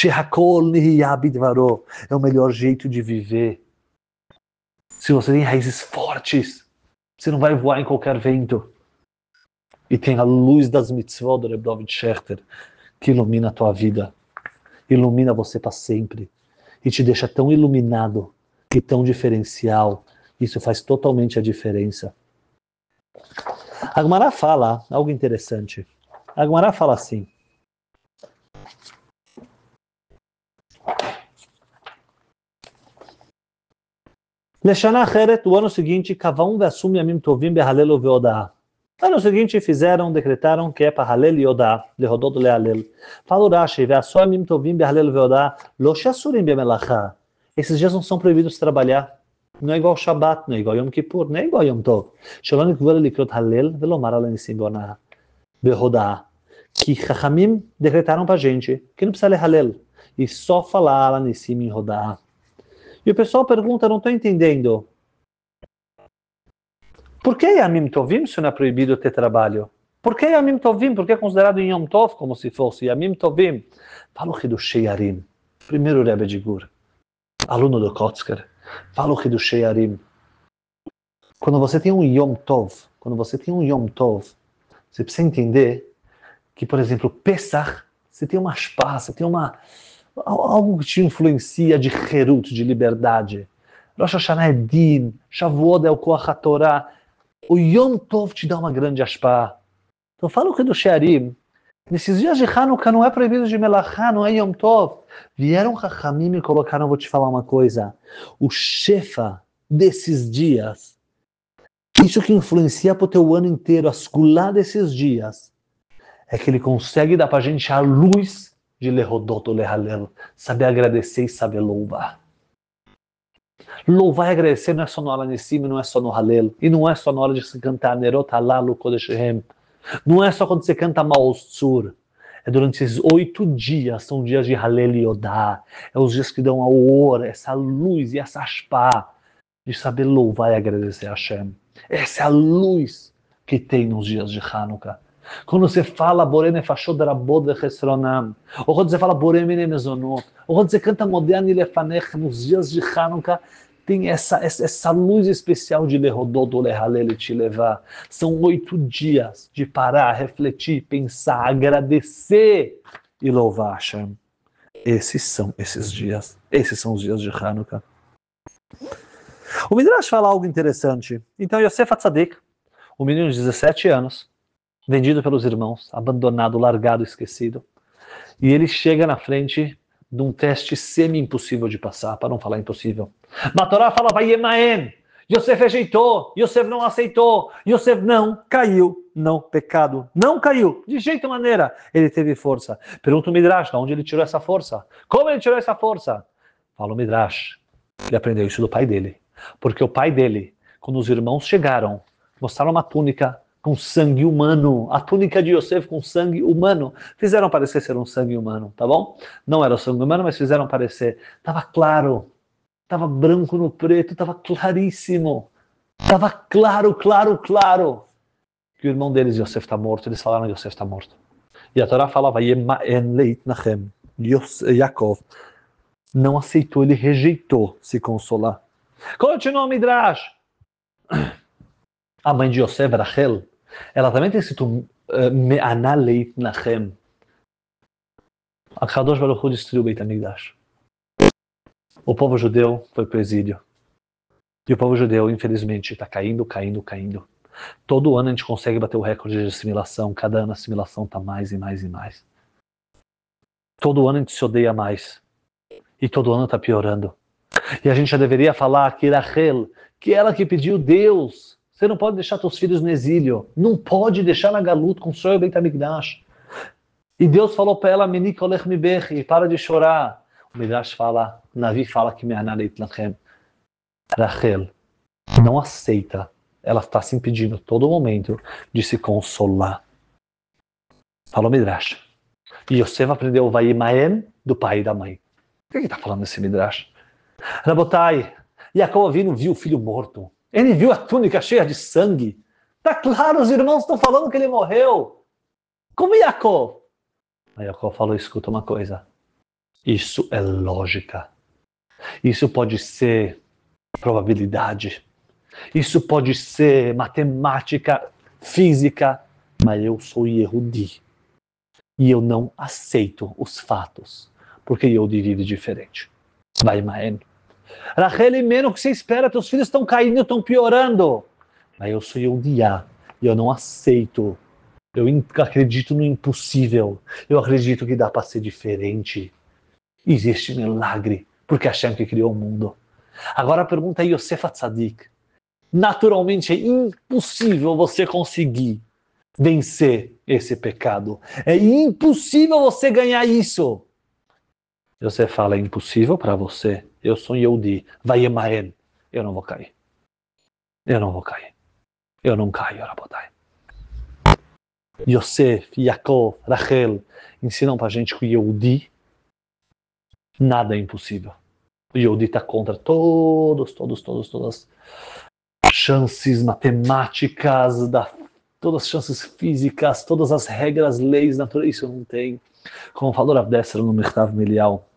É o melhor jeito de viver. Se você tem raízes fortes, você não vai voar em qualquer vento. E tem a luz das mitzvot do Reb David Shechter, que ilumina a tua vida. Ilumina você para sempre. E te deixa tão iluminado e tão diferencial. Isso faz totalmente a diferença. A Gemara fala algo interessante. A Gemara fala assim. Leshana Acheret, o ano seguinte, Kavaum ve'asum yamim tovim behalel ve'odah. No ano seguinte fizeram, decretaram que é para halel e odah, lehodot lehalel. Fala Urashi, ve'asum yamim tovim behalel ve'odah, lo she'asurim be'melacha. Esses dias não são proibidos de trabalhar. Não é igual Shabbat, não é igual Yom Kippur, não é igual Yom Tov. Shalom Nikvor likrot halel velomar alanissim be'odah. Que Chachamim decretaram para a gente que não precisa ler halel e só falar alanissim em Hodah. E o pessoal pergunta, não estou entendendo. Por que Yamim Tovim se não é proibido ter trabalho? Por que Yamim Tovim? Por que é considerado em Yom Tov como se fosse Yamim Tovim? Fala o Hidushei Arim. Primeiro Rebbe de Gur, aluno do Kotzker. Fala o Hidushei Arim. Quando você tem um Yom Tov, você precisa entender que, por exemplo, Pesach, você tem uma shpah, você tem algo que te influencia de Herut, de liberdade. Rosh Hashanah é Din, Shavuot é o Koach HaTorah. O Yom Tov te dá uma grande ashpah. Então fala o que do Shearim. Nesses dias de Hanukkah não é proibido de Melachá, não é Yom Tov. Vieram Chachamim e colocaram, vou te falar uma coisa. O Shefa desses dias, isso que influencia para o teu ano inteiro, a Sgulá desses dias, é que ele consegue dar para a gente a luz de Lehodot ou Lehalel, saber agradecer e saber louvar. Louvar e agradecer não é só no Alanissim, não é só no Halel, e não é só na hora de se cantar Nerot Halalu Kodeshem, não é só quando você canta Maoz Tzur, é durante esses 8 dias, são dias de Halel e Odá, é os dias que dão a ouro, essa luz e essa ashpah, de saber louvar e agradecer a Hashem. Essa é a luz que tem nos dias de Hanukkah. Quando você fala Borei Nefashot Rabot Vechesronam, ou quando você fala Borei Mene Mezonot, ou quando você canta Modéani Lefanech nos dias de Hanukkah, tem essa luz especial de Lehodot, Lehalel e te levar. São 8 dias de parar, refletir, pensar, agradecer e louvar Hashem. Esses são esses dias. Esses são os dias de Hanukkah. O Midrash fala algo interessante. Então Yosef Atzadik, um menino de 17 anos, vendido pelos irmãos, abandonado, largado, esquecido, e ele chega na frente de um teste semi-impossível de passar, para não falar impossível. Na Torá fala, vai Yemaen. Yosef rejeitou, Yosef não aceitou, Yosef não caiu, não pecado, não caiu, de jeito maneira, ele teve força. Pergunta o Midrash, de onde ele tirou essa força? Como ele tirou essa força? Fala o Midrash, ele aprendeu isso do pai dele, porque o pai dele, quando os irmãos chegaram, mostraram uma túnica com sangue humano, a túnica de Yosef com sangue humano, fizeram parecer ser um sangue humano, tá bom? Não era o sangue humano, mas fizeram parecer, estava claro, estava branco no preto, estava claríssimo. Estava claro que o irmão deles, Yosef, está morto. Eles falaram, Yosef está morto. E a Torá falava, Yaakov não aceitou, ele rejeitou se consolar. Continua o Midrash. A mãe de Yosef, Rachel, ela também tem escrito Me'ana Leit Nachem. A Kadosh Baruch Hu destruiu o Beit HaMikdash. O povo judeu foi para o exílio. E o povo judeu, infelizmente, está caindo. Todo ano a gente consegue bater o recorde de assimilação. Cada ano a assimilação está mais e mais e mais. Todo ano a gente se odeia mais. E todo ano está piorando. E a gente já deveria falar que Rachel, que ela que pediu Deus, você não pode deixar seus filhos no exílio. Não pode deixar na galuta, constrói o Beit HaMikdash. E Deus falou para ela, Menik olech mibechi, para de chorar. O Midrash fala, Navi fala que Me'ana Leit Nachem. Rachel não aceita, ela está se impedindo todo momento de se consolar. Falou Midrash. E Yosef aprendeu o Vayimaen do pai e da mãe. O que está falando esse Midrash? Rabotai, Yaakov viu o filho morto. Ele viu a túnica cheia de sangue. Tá claro, os irmãos estão falando que ele morreu. Como Yaakov? Aí Yaakov falou, escuta uma coisa. Isso é lógica. Isso pode ser probabilidade. Isso pode ser matemática, física. Mas eu sou Yehudi. E eu não aceito os fatos. Porque Yehudi vive diferente. Vai, Maen. Rachel e Meno, o que você espera? Teus filhos estão caindo, estão piorando. Mas eu sou Yehudiá. E eu não aceito. Eu acredito no impossível. Eu acredito que dá para ser diferente. Existe milagre, porque Hashem que criou o mundo. Agora a pergunta é Yosef Atzadik. Naturalmente é impossível você conseguir vencer esse pecado. É impossível você ganhar isso. Yosef fala, é impossível para você. Eu sou Yehudi. Vai Emaen. Eu não vou cair. Eu não vou cair. Eu não caio, Rabotai. Yosef, Yaakov, Rachel ensinam para a gente que o Yehudi nada é impossível. O Yehudi está contra todas as chances matemáticas, todas as chances físicas, todas as regras, leis, natureza. Isso não tem. Como falou Rav Dessler no Mertav Melial.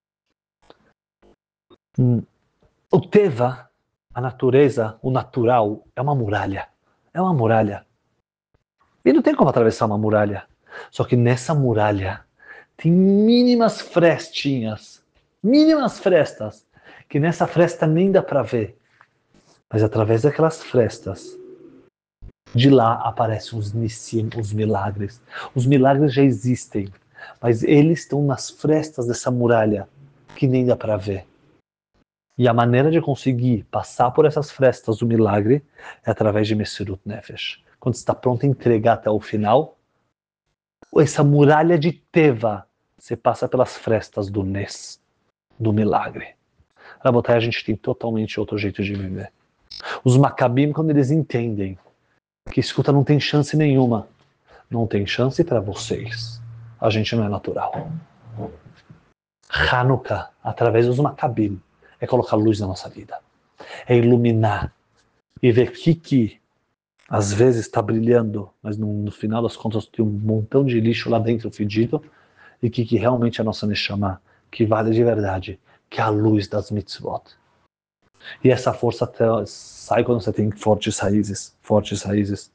O Teva, a natureza, o natural, é uma muralha. É uma muralha. E não tem como atravessar uma muralha. Só que nessa muralha tem mínimas frestinhas, mínimas frestas, que nessa fresta nem dá para ver. Mas através daquelas frestas, de lá aparecem os nissim, os milagres. Os milagres já existem, mas eles estão nas frestas dessa muralha, que nem dá para ver. E a maneira de conseguir passar por essas frestas do milagre é através de Mesirut Nefesh. Quando está pronto a entregar até o final, essa muralha de Teva, você passa pelas frestas do Nes, do milagre. Rabotai, a gente tem totalmente outro jeito de viver. Os Macabim, quando eles entendem que escuta não tem chance nenhuma, não tem chance para vocês. A gente não é natural. Hanukkah, através dos Macabim, é colocar luz na nossa vida. É iluminar e ver que às vezes está brilhando, mas no final das contas tem um montão de lixo lá dentro fedido, e que realmente é a nossa Neshama, que vale de verdade, que é a luz das mitzvot. E essa força sai quando você tem fortes raízes. Fortes raízes.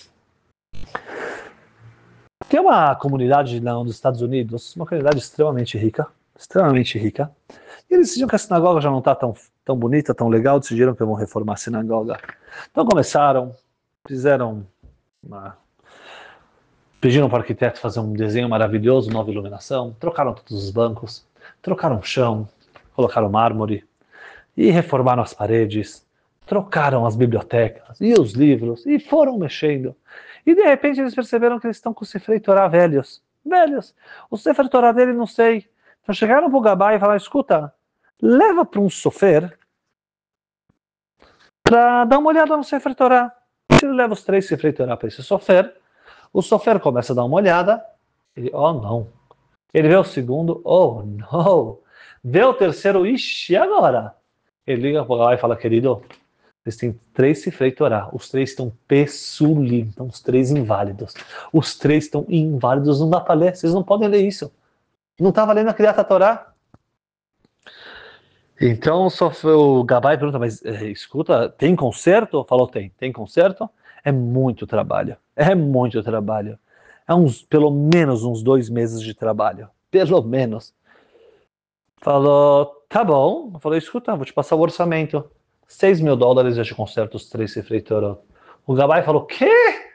Tem uma comunidade nos Estados Unidos, uma comunidade extremamente rica. Extremamente rica. E eles decidiram que a sinagoga já não está tão bonita, tão legal, decidiram que vão reformar a sinagoga. Então começaram, pediram para o arquiteto fazer um desenho maravilhoso, nova iluminação, trocaram todos os bancos, trocaram o chão, colocaram mármore, e reformaram as paredes, trocaram as bibliotecas e os livros, e foram mexendo. E de repente eles perceberam que eles estão com o Sefer Torah velhos. Velhos. O Sefer Torah dele não sei. Então chegaram para o Gabá e falaram, escuta, leva para um sofer para dar uma olhada no Sefer Torah. Ele leva os 3 Sefer Torah para esse sofer. O sofer começa a dar uma olhada. Ele, oh não. Ele vê o segundo, oh não. Vê o terceiro, ixi, e agora? Ele liga para lá e fala, querido, eles têm 3 Sefer Torah. Os 3 estão pessulim, estão os 3 inválidos. Os 3 estão inválidos, não dá para ler. Vocês não podem ler isso. Não está valendo a Kriyat Torah. Então o Gabai pergunta, mas escuta, tem conserto? Falou, tem conserto? É muito trabalho, é muito trabalho. É pelo menos uns 2 meses de trabalho, pelo menos. Falou, tá bom. Falou, escuta, vou te passar o orçamento. $6.000 eu te conserto os 3 Sefer Torah. O Gabai falou, quê?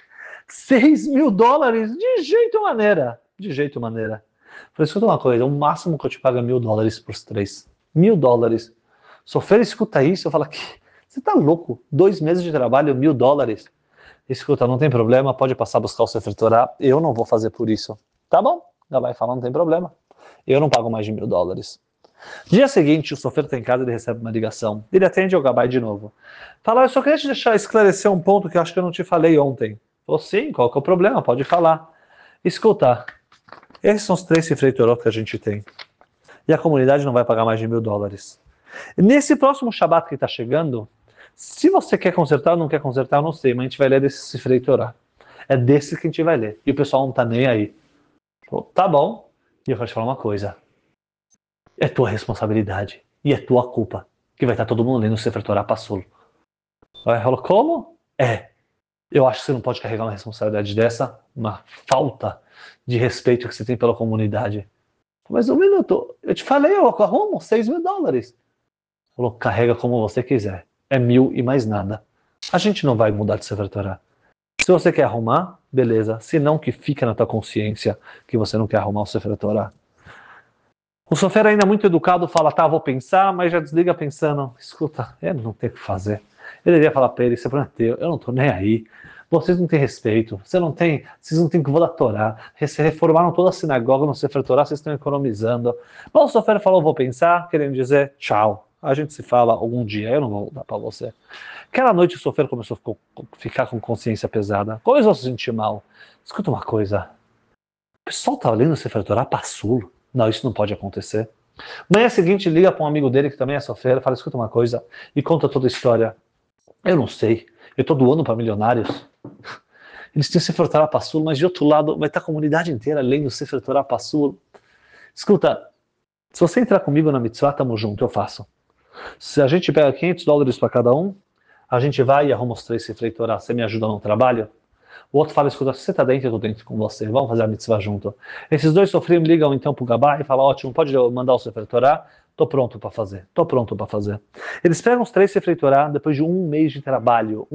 $6.000? De jeito maneira. De jeito maneira. Falei, escuta uma coisa, o máximo que eu te pago é $1.000 por 3. $1.000. Sofer escuta isso, eu falo, você tá louco? 2 meses de trabalho, $1.000. Escuta, não tem problema, pode passar a buscar o Sefer Torah, eu não vou fazer por isso. Tá bom, Gabai fala, não tem problema. Eu não pago mais de $1.000. Dia seguinte, o Sofer está em casa, ele recebe uma ligação. Ele atende ao Gabai de novo. Fala, eu só queria te deixar esclarecer um ponto que eu acho que eu não te falei ontem. Falou, sim, qual que é o problema? Pode falar. Escuta, esses são os 3 Sefer Torah que a gente tem. E a comunidade não vai pagar mais de $1.000. Nesse próximo Shabat que está chegando, se você quer consertar ou não quer consertar, eu não sei, mas a gente vai ler desse Sefer Torah. É desse que a gente vai ler. E o pessoal não está nem aí. Falou, tá bom. E eu quero te falar uma coisa. É tua responsabilidade. E é tua culpa. Que vai estar todo mundo lendo o Sefer Torah Passul. Aí falou, como? Eu acho que você não pode carregar uma responsabilidade dessa, uma falta de respeito que você tem pela comunidade. Mas um minuto, eu te falei, eu arrumo $6.000. Falou, carrega como você quiser. É 1.000 e mais nada. A gente não vai mudar de Sefer Torah. Se você quer arrumar, beleza. Se não, que fica na tua consciência que você não quer arrumar o Sefer Torah. O Sofer ainda muito educado fala, tá, vou pensar, mas já desliga pensando, escuta, eu não tenho o que fazer. Ele deveria falar para ele, você é teu, eu não tô nem aí. Vocês não têm respeito, vocês não têm que votar Torá. Vocês reformaram toda a sinagoga no Sefer Torah, vocês estão economizando. Mas o Sofer falou, vou pensar, querendo dizer, tchau. A gente se fala algum dia, eu não vou dar para você. Aquela noite o Sofer começou a ficar com consciência pesada, começou a se sentir mal. Escuta uma coisa, o pessoal tá lendo o Sefer Torah Passul. Não, isso não pode acontecer. Manhã seguinte, liga para um amigo dele que também é sofer, fala, escuta uma coisa, e conta toda a história. Eu não sei, eu estou doando para milionários. Eles têm Sefer Torah Passul, mas de outro lado, vai estar a comunidade inteira lendo o Sefer Torah Passul. Escuta, se você entrar comigo na mitzvah, tamo junto, eu faço. Se a gente pega $500 para cada um, a gente vai e arruma os 3 Sefer Torah, você me ajuda no trabalho? O outro fala, escuta, se você está dentro, eu estou dentro com você, vamos fazer a mitzvah junto. Esses 2 sofriam, ligam então para o Gabá e falam, ótimo, pode mandar o Sefer Torah? Estou pronto para fazer, estou pronto para fazer. Eles pegam os 3 Sefer Torah, depois de 1 mês de trabalho,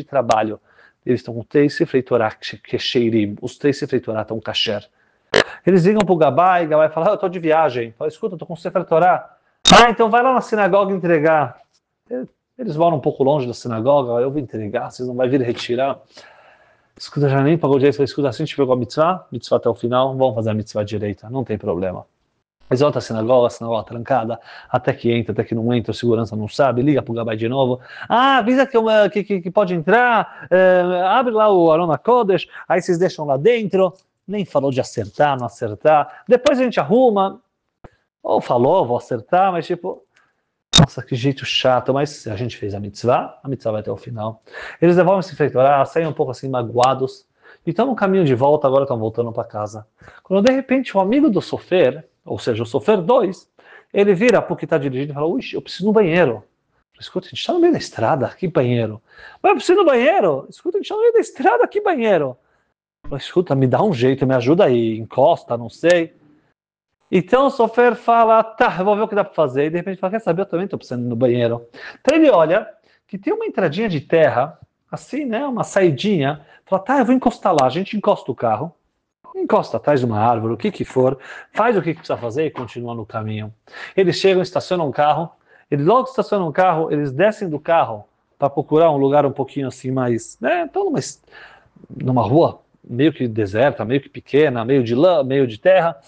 eles estão com 3 Sefer Torah kesheirim, os 3 Sefer Torah estão kasher. Eles ligam para o Gabá e o Gabá fala, eu estou de viagem. Fala, escuta, estou com o Sefer Torah. Ah, então vai lá na sinagoga entregar. Eles moram um pouco longe da sinagoga, eu vou entregar, vocês não vão vir retirar. Escuta, já nem pagou direito, escuta, assim a gente pegou a mitzvah até o final, vamos fazer a mitzvah direita, não tem problema. Eles voltam a sinagoga trancada, até que entra, até que não entra, o segurança não sabe, liga pro Gabai de novo, avisa que pode entrar, abre lá o Arona Kodesh, aí vocês deixam lá dentro, nem falou de acertar, não acertar, depois a gente arruma, ou falou, vou acertar, mas tipo, nossa, que jeito chato, mas a gente fez a mitzvah vai até o final. Eles devolvem esse Sefer Torah, saem um pouco assim magoados, e estão no caminho de volta, agora estão voltando para casa. Quando de repente o amigo do Sofer, ou seja, o Sofer 2, ele vira para o que está dirigindo e fala, ui, eu preciso ir no banheiro. Escuta, a gente está no meio da estrada, que banheiro? Mas eu preciso ir no banheiro? Escuta, a gente está no meio da estrada, que banheiro? Escuta, me dá um jeito, me ajuda aí, encosta, não sei. Então o sofer fala, tá, eu vou ver o que dá para fazer. E de repente fala, quer saber, eu também estou precisando ir no banheiro. Então ele olha que tem uma entradinha de terra, assim, né, uma saidinha. Fala, tá, eu vou encostar lá. A gente encosta o carro, encosta atrás de uma árvore, o que que for, faz o que que precisa fazer e continua no caminho. Eles chegam, estacionam um carro, eles logo estacionam um carro, eles descem do carro para procurar um lugar um pouquinho assim mais, né, então numa rua meio que deserta, meio que pequena, meio de lã, meio de terra,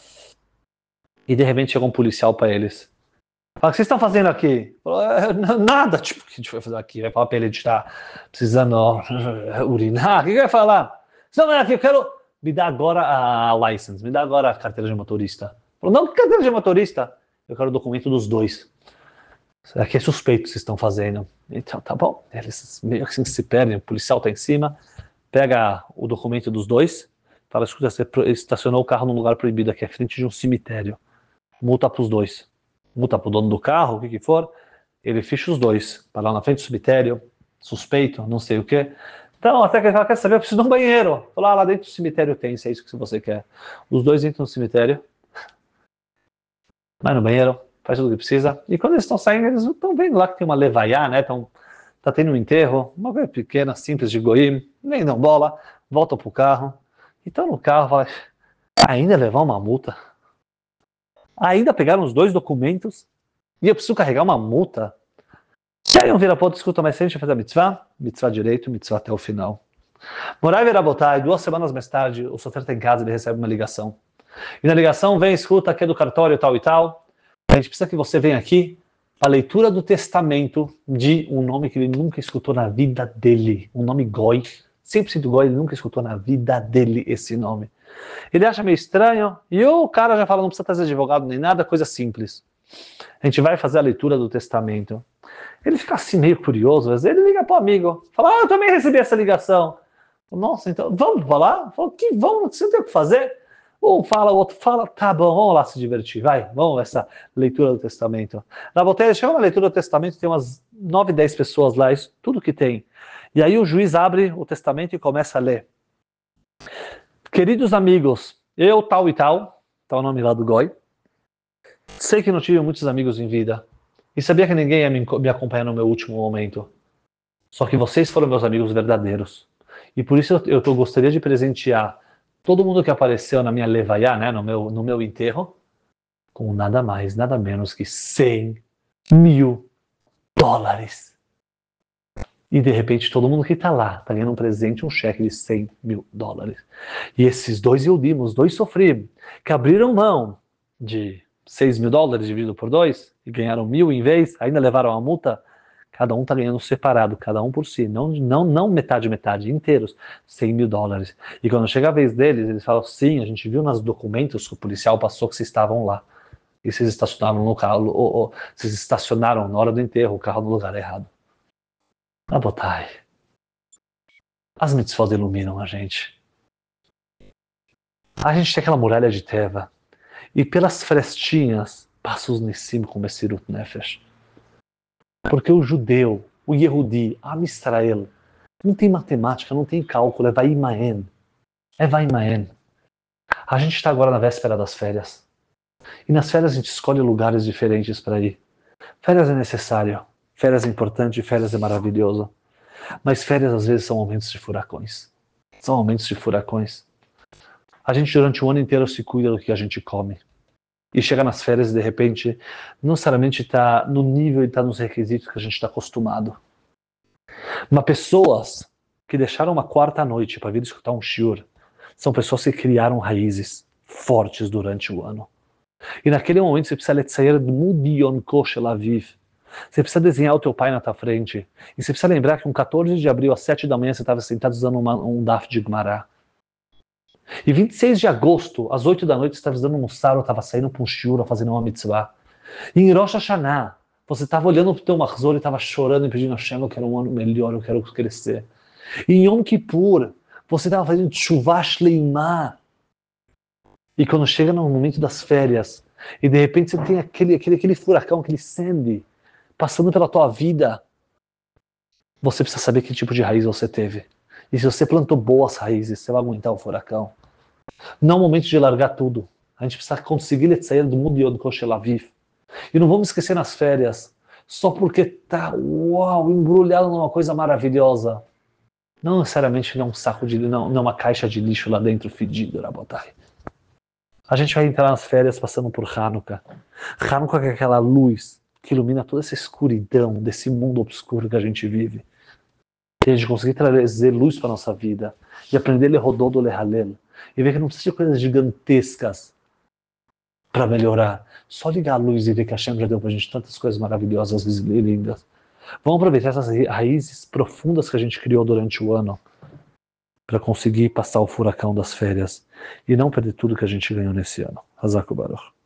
e de repente chega um policial para eles. Fala, o que vocês estão fazendo aqui? Fala, nada, tipo, o que a gente vai fazer aqui? Vai falar para ele de estar precisando urinar? O que vai falar? Vocês estão aqui, eu quero... Me dá agora a license, me dá agora a carteira de motorista. Fala, não, que carteira de motorista? Eu quero o documento dos dois. Aqui é suspeito o que vocês estão fazendo. Então, tá bom. Eles meio que se perdem, o policial tá em cima, pega o documento dos dois, fala, escuta, você estacionou o carro num lugar proibido aqui, à frente de um cemitério. Multa para os dois. Multa para o dono do carro, o que que for. Ele ficha os dois. Para lá na frente do cemitério, suspeito, não sei o quê. Então, até que ele fala, quer saber, eu preciso de um banheiro. Fala, lá dentro do cemitério tem, se é isso que você quer. Os dois entram no cemitério, vai no banheiro, faz tudo o que precisa. E quando eles estão saindo, eles estão vendo lá que tem uma levaiá, né? Tá tendo um enterro, uma coisa pequena, simples de goim, nem dão bola, voltam pro carro. Então no carro, fala, ainda levar uma multa? Ainda pegaram os dois documentos e eu preciso carregar uma multa? E aí um vira para outro, escuta, mas se a gente fazer a mitzvah direito, mitzvah até o final. Morai Verabotai, 2 semanas mais tarde, o sofer está em casa, ele recebe uma ligação. E na ligação vem, escuta, aqui é do cartório tal e tal, a gente precisa que você venha aqui a leitura do testamento de um nome que ele nunca escutou na vida dele, um nome goi, 100% goi, ele nunca escutou na vida dele esse nome. Ele acha meio estranho, e o cara já fala, não precisa trazer advogado nem nada, coisa simples. A gente vai fazer a leitura do testamento. Ele fica assim meio curioso, às vezes ele liga para o amigo, fala, eu também recebi essa ligação. Nossa, então, vamos falar? Fala, que vamos, você não tem o que fazer? Um fala, o outro fala, tá bom, vamos lá se divertir, vai, vamos essa leitura do testamento. Na Botelha, chega uma leitura do testamento, tem umas 9, 10 pessoas lá, isso tudo que tem. E aí o juiz abre o testamento e começa a ler. Queridos amigos, eu tal e tal, tá o nome lá do Goi, sei que não tive muitos amigos em vida, e sabia que ninguém ia me acompanhar no meu último momento. Só que vocês foram meus amigos verdadeiros. E por isso eu gostaria de presentear todo mundo que apareceu na minha levaiá, né, no meu enterro, com nada mais, nada menos que $100.000. E de repente todo mundo que está lá está ganhando um presente, um cheque de $100.000. E esses dois Yehudim, os dois sofridos, que abriram mão de $6.000 dividido por 2 e ganharam 1.000 em vez, ainda levaram a multa. Cada um está ganhando separado, cada um por si, não metade, inteiros, $100.000. E quando chega a vez deles, eles falam, sim, a gente viu nos documentos que o policial passou que vocês estavam lá. E vocês estacionaram no carro, ou vocês estacionaram na hora do enterro o carro no lugar errado. Rabotai, as mitzvot iluminam a gente. A gente tem aquela muralha de Teva, e pelas frestinhas passa os Nissim com Messirut Nefesh. Porque o judeu, o Yehudi, Am Israel, não tem matemática, não tem cálculo, é Vaimaen. É Vaimaen. A gente está agora na véspera das férias. E nas férias a gente escolhe lugares diferentes para ir. Férias é necessário, férias é importante, férias é maravilhoso. Mas férias às vezes são momentos de furacões. São momentos de furacões. A gente durante o ano inteiro se cuida do que a gente come. E chega nas férias e de repente, não necessariamente está no nível e está nos requisitos que a gente está acostumado. Mas pessoas que deixaram uma quarta noite para vir escutar um shiur, são pessoas que criaram raízes fortes durante o ano. E naquele momento você precisa letzayer mudion koshel aviv. Você precisa desenhar o teu pai na tua frente. E você precisa lembrar que um 14 de abril às 7 da manhã você estava sentado usando um daf de Gemara. E 26 de agosto, às 8 da noite, você estava usando um mussar, estava saindo para um shiur, fazendo uma mitzvah. E em Rosh Hashanah, você estava olhando para o teu mahzor e estava chorando e pedindo a Hashem, eu quero um ano melhor, eu quero crescer. E em Yom Kippur, você estava fazendo tshuva shleimah. E quando chega no momento das férias, e de repente você tem aquele furacão, aquele Sandy, passando pela tua vida, você precisa saber que tipo de raiz você teve. E se você plantou boas raízes, você vai aguentar o furacão. Não é o momento de largar tudo. A gente precisa conseguir sair do mundo de Kosher Laviv. E não vamos esquecer nas férias, só porque tá, uau, embrulhado numa coisa maravilhosa. Não necessariamente não é um saco de, não é uma caixa de lixo lá dentro fedido, Rabotai. A gente vai entrar nas férias passando por Hanukkah. Hanukkah é aquela luz que ilumina toda essa escuridão desse mundo obscuro que a gente vive. E a gente conseguir trazer luz para nossa vida e aprender Lehodod do Lehalel e ver que não precisa de coisas gigantescas para melhorar. Só ligar a luz e ver que a Hashem já deu para a gente tantas coisas maravilhosas e lindas. Vamos aproveitar essas raízes profundas que a gente criou durante o ano para conseguir passar o furacão das férias e não perder tudo que a gente ganhou nesse ano. Hazak Baruch.